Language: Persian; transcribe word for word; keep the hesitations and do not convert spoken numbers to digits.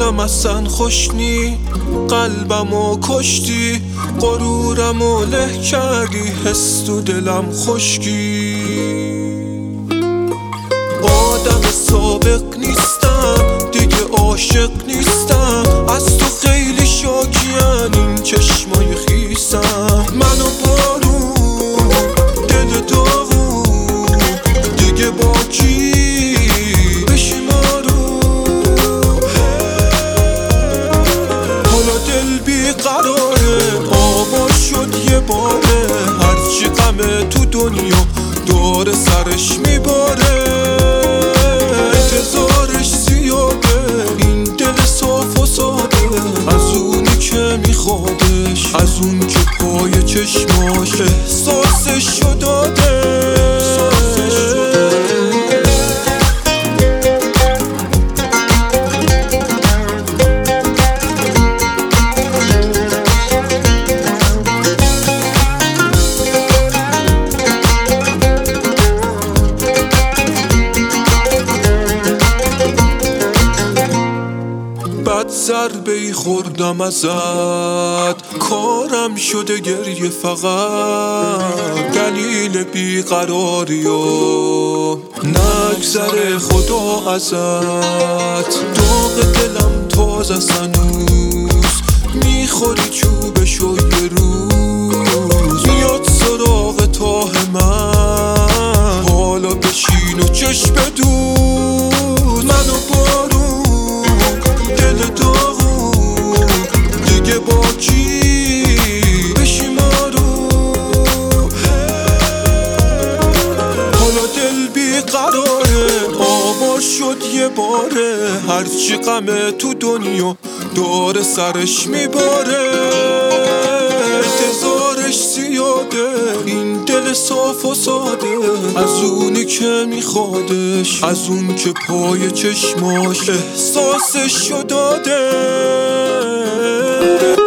آدم اصلا خوش نی، قلبمو کشتی، غرورمو له کردی، حس تو دلم خشکی. آدم سابق نیستم دیگه، عاشق نیستم، از تو خیلی شاکیان این چشمای خیسم. منو بارون دل داغون دیگه با کی بشمارو. حالا دل بیقراره، آوا شد یه باره، هرچی غمه تو دنیا داره سرش میباره. انتظارش زیاده این دل صاف و ساده، از اونی که میخوادش، از اون که پای چشماش احساسشو داده. بد ضربه ای خوردم ازت، کارم شده گریه فقط، دلیل بیقراری و نگذره خدا ازت. داغ دلم تازه هنوز، میخوری چوبشو یه روز، میاد سراغ تاه من، حالا بشین و چشم بدوز. منو بارون دل داغون دیگه با کی بشمارو. حالا دل بیقراره، آوا شد یه باره، هرچی غمه تو دنیا داره سرش میباره. انتظارش زیاده این دل صاف و ساده، از اونی که میخوادش، از اون که پای چشماش احساسشو داده.